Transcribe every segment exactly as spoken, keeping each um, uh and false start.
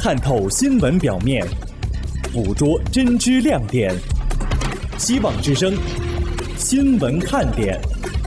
探透新闻表面，捕捉真知亮点。希望之声，新闻看点。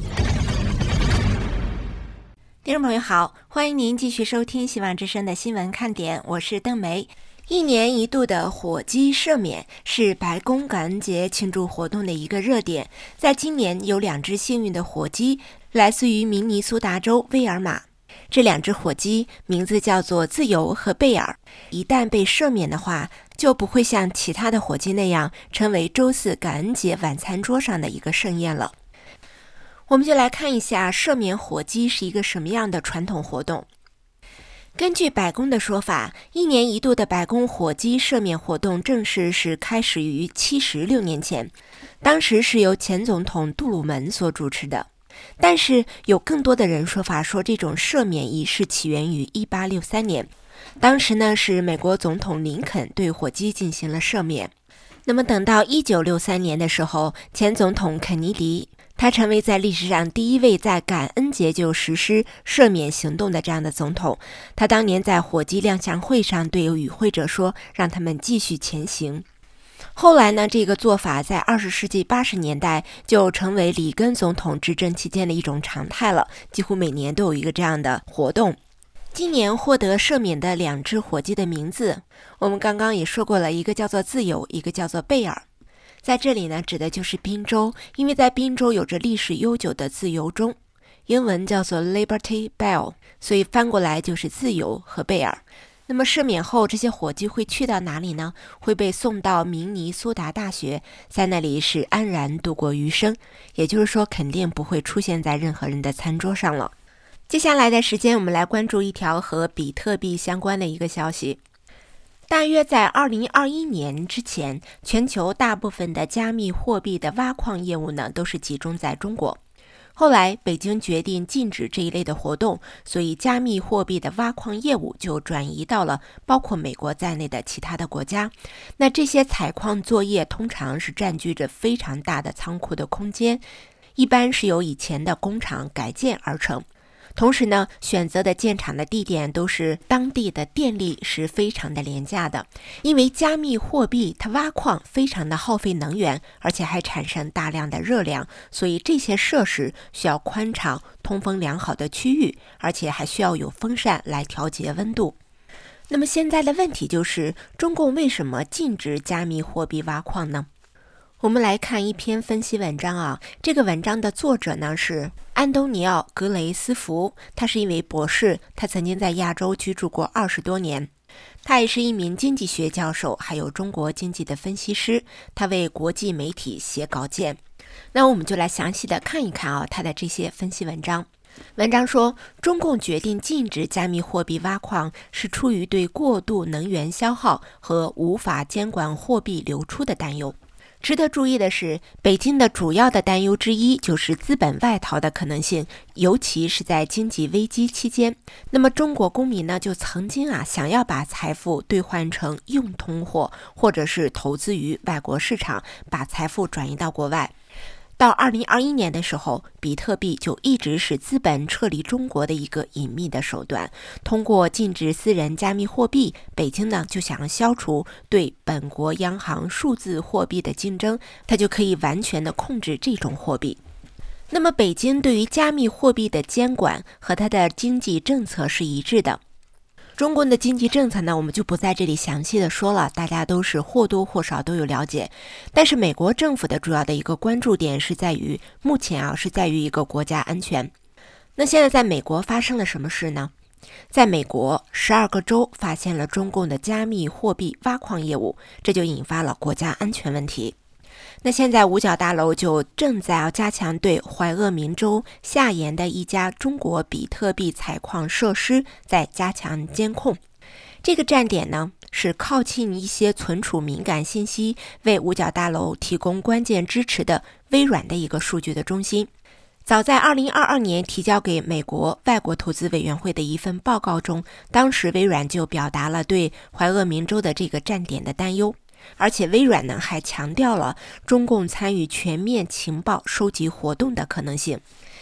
听众朋友好，欢迎您继续收听希望之声的新闻看点，我是邓梅。一年一度的火鸡赦免是白宫感恩节庆祝活动的一个热点。在今年有两只幸运的火鸡来自于明尼苏达州威尔玛，这两只火鸡名字叫做自由和贝尔，一旦被赦免的话，就不会像其他的火鸡那样成为周四感恩节晚餐桌上的一个盛宴了。我们就来看一下赦免火鸡是一个什么样的传统活动。根据白宫的说法，一年一度的白宫火鸡赦免活动正式是开始于七十六年前，当时是由前总统杜鲁门所主持的。但是有更多的人说法说，这种赦免仪式起源于一八六三年，当时呢是美国总统林肯对火鸡进行了赦免。那么等到一九六三年的时候，前总统肯尼迪他成为在历史上第一位在感恩节就实施赦免行动的这样的总统。他当年在火鸡亮相会上对与会者说，让他们继续前行。后来呢，这个做法在二十世纪八十年代就成为里根总统执政期间的一种常态了，几乎每年都有一个这样的活动。今年获得赦免的两只火鸡的名字，我们刚刚也说过了，一个叫做自由，一个叫做贝尔。在这里呢，指的就是宾州，因为在宾州有着历史悠久的自由钟，英文叫做 Liberty Bell， 所以翻过来就是自由和贝尔。那么赦免后，这些火鸡会去到哪里呢？会被送到明尼苏达大学，在那里是安然度过余生，也就是说肯定不会出现在任何人的餐桌上了。接下来的时间，我们来关注一条和比特币相关的一个消息。大约在二零二一年之前，全球大部分的加密货币的挖矿业务呢，都是集中在中国。后来北京决定禁止这一类的活动，所以加密货币的挖矿业务就转移到了包括美国在内的其他的国家。那这些采矿作业通常是占据着非常大的仓库的空间，一般是由以前的工厂改建而成。同时呢，选择的建厂的地点都是当地的电力是非常的廉价的，因为加密货币它挖矿非常的耗费能源，而且还产生大量的热量，所以这些设施需要宽敞、通风良好的区域，而且还需要有风扇来调节温度。那么现在的问题就是，中共为什么禁止加密货币挖矿呢？我们来看一篇分析文章啊，这个文章的作者呢是安东尼奥·格雷斯福，他是一位博士，他曾经在亚洲居住过二十多年。他也是一名经济学教授，还有中国经济的分析师，他为国际媒体写稿件。那我们就来详细的看一看啊，他的这些分析文章。文章说，中共决定禁止加密货币挖矿，是出于对过度能源消耗和无法监管货币流出的担忧。值得注意的是，北京的主要的担忧之一就是资本外逃的可能性，尤其是在经济危机期间。那么中国公民呢，就曾经啊想要把财富兑换成硬通货，或者是投资于外国市场，把财富转移到国外。到二零二一年的时候，比特币就一直是资本撤离中国的一个隐秘的手段。通过禁止私人加密货币，北京呢就想消除对本国央行数字货币的竞争，它就可以完全的控制这种货币。那么北京对于加密货币的监管和它的经济政策是一致的。中国的经济政策呢，我们就不在这里详细的说了，大家都是或多或少都有了解。但是美国政府的主要的一个关注点是在于，目前啊是在于一个国家安全。那现在在美国发生了什么事呢？在美国，十二个州发现了中共的加密货币挖矿业务，这就引发了国家安全问题。那现在五角大楼就正在要加强对怀俄明州夏延的一家中国比特币采矿设施在加强监控。这个站点呢是靠近一些存储敏感信息，为五角大楼提供关键支持的微软的一个数据的中心。早在二零二二年提交给美国外国投资委员会的一份报告中，当时微软就表达了对怀俄明州的这个站点的担忧。而且微软呢还强调了中共参与全面情报收集活动的可能性。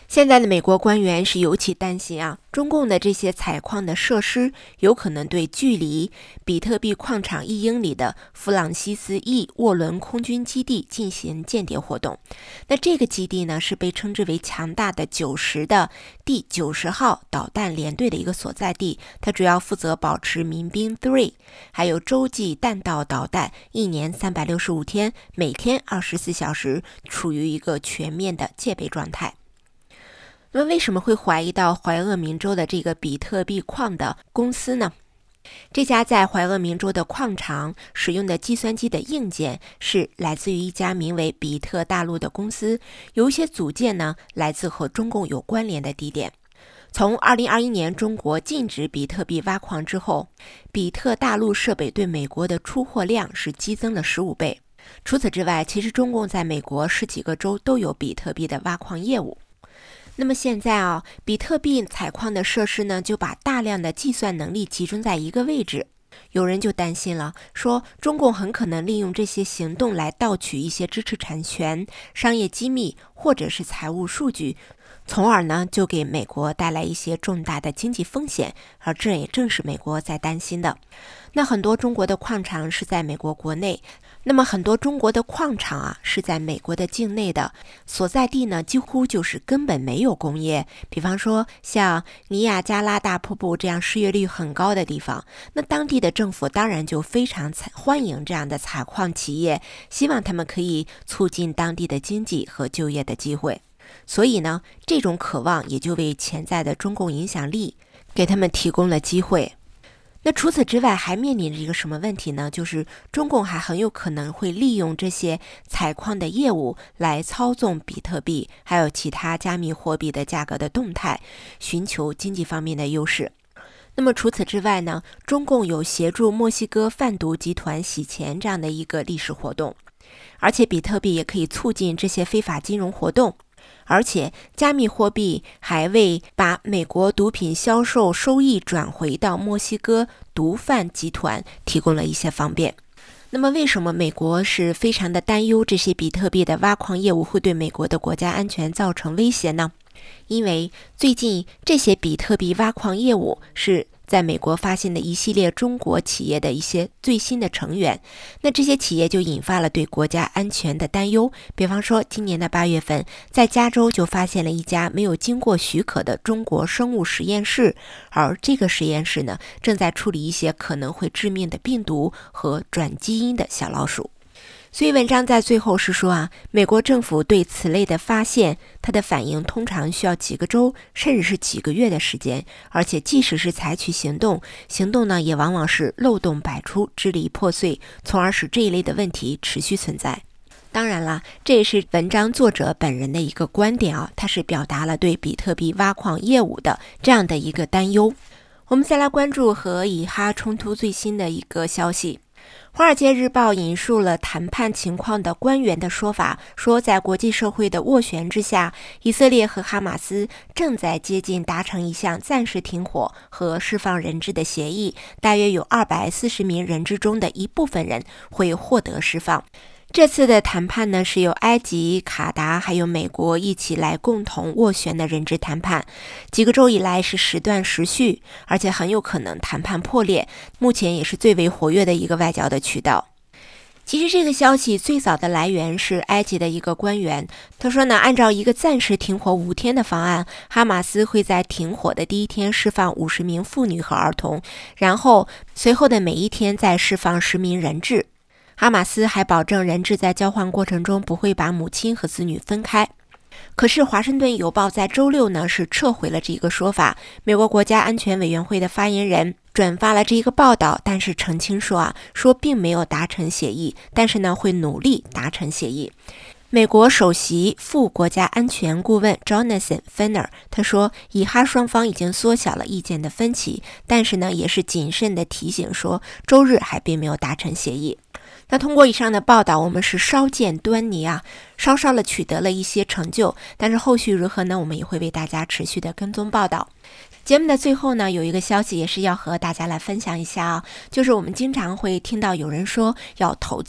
现在的美国官员是尤其担心啊，中共的这些采矿的设施有可能对距离比特币矿场一英里的弗朗西斯 E 沃伦空军基地进行间谍活动。那这个基地呢，是被称之为强大的九十的第九十号导弹联队的一个所在地，它主要负责保持民兵三，还有洲际弹道导弹，一年三百六十五天，每天二十四小时，处于一个全面的戒备状态。那么为什么会怀疑到怀俄明州的这个比特币矿的公司呢？这家在怀俄明州的矿场使用的计算机的硬件是来自于一家名为比特大陆的公司，有一些组件呢来自和中共有关联的地点。从二零二一年中国禁止比特币挖矿之后，比特大陆设备对美国的出货量是激增了十五倍。除此之外，其实中共在美国十几个州都有比特币的挖矿业务。那么现在啊，比特币采矿的设施呢，就把大量的计算能力集中在一个位置。有人就担心了，说中共很可能利用这些行动来盗取一些知识产权、商业机密或者是财务数据，从而呢就给美国带来一些重大的经济风险，而这也正是美国在担心的。那很多中国的矿场是在美国国内，那么很多中国的矿场啊是在美国的境内的，所在地呢几乎就是根本没有工业，比方说像尼亚加拉大瀑布这样失业率很高的地方，那当地的政府当然就非常欢迎这样的采矿企业，希望他们可以促进当地的经济和就业的机会。所以呢，这种渴望也就为潜在的中共影响力给他们提供了机会。那除此之外还面临着一个什么问题呢？就是中共还很有可能会利用这些采矿的业务来操纵比特币还有其他加密货币的价格的动态，寻求经济方面的优势。那么除此之外呢，中共有协助墨西哥贩毒集团洗钱这样的一个历史活动，而且比特币也可以促进这些非法金融活动。而且加密货币还为把美国毒品销售收益转回到墨西哥毒贩集团提供了一些方便。那么为什么美国是非常的担忧这些比特币的挖矿业务会对美国的国家安全造成威胁呢？因为最近这些比特币挖矿业务是在美国发现的一系列中国企业的一些最新的成员，那这些企业就引发了对国家安全的担忧。比方说今年的八月份，在加州就发现了一家没有经过许可的中国生物实验室，而这个实验室呢，正在处理一些可能会致命的病毒和转基因的小老鼠。所以文章在最后是说啊，美国政府对此类的发现，它的反应通常需要几个周甚至是几个月的时间，而且即使是采取行动，行动呢也往往是漏洞百出、支离破碎，从而使这一类的问题持续存在。当然了，这也是文章作者本人的一个观点啊，他是表达了对比特币挖矿业务的这样的一个担忧。我们再来关注和以哈冲突最新的一个消息。华尔街日报引述了谈判情况的官员的说法，说在国际社会的斡旋之下，以色列和哈马斯正在接近达成一项暂时停火和释放人质的协议，大约有二百四十名人质中的一部分人会获得释放。这次的谈判呢，是由埃及、卡达还有美国一起来共同斡旋的人质谈判，几个周以来是时断时续，而且很有可能谈判破裂，目前也是最为活跃的一个外交的渠道。其实这个消息最早的来源是埃及的一个官员，他说呢，按照一个暂时停火五天的方案，哈马斯会在停火的第一天释放五十名妇女和儿童，然后随后的每一天再释放十名人质。哈马斯还保证人质在交换过程中不会把母亲和子女分开。可是华盛顿邮报在周六呢是撤回了这个说法，美国国家安全委员会的发言人转发了这个报道，但是澄清说啊，说并没有达成协议，但是呢会努力达成协议。美国首席副国家安全顾问 Jonathan Fenner 他说，以哈双方已经缩小了意见的分歧，但是呢也是谨慎的提醒说，周日还并没有达成协议。那通过以上的报道，我们是稍见端倪啊，稍稍的取得了一些成就，但是后续如何呢，我们也会为大家持续的跟踪报道。节目的最后呢，有一个消息也是要和大家来分享一下啊，就是我们经常会听到有人说要投资，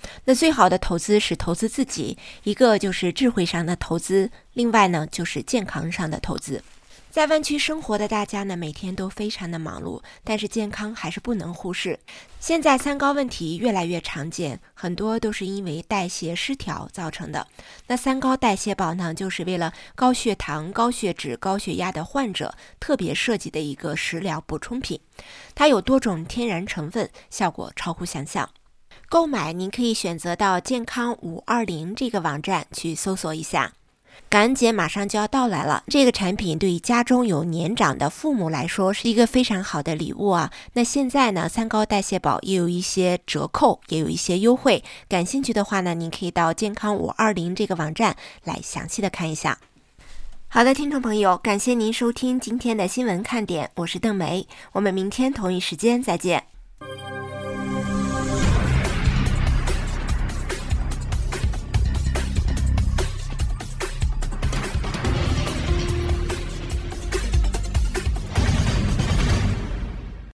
那最好的投资是投资自己，一个就是智慧上的投资，另外呢就是健康上的投资。在湾区生活的大家呢，每天都非常的忙碌，但是健康还是不能忽视。现在三高问题越来越常见，很多都是因为代谢失调造成的。那三高代谢宝呢，就是为了高血糖、高血脂、高血压的患者特别设计的一个食疗补充品，它有多种天然成分，效果超乎想象。购买您可以选择到健康五二零这个网站去搜索一下。感恩节马上就要到来了，这个产品对于家中有年长的父母来说是一个非常好的礼物啊。那现在呢，三高代谢宝也有一些折扣，也有一些优惠，感兴趣的话呢，您可以到健康五二零这个网站来详细的看一下。好的，听众朋友，感谢您收听今天的新闻看点，我是邓梅，我们明天同一时间再见。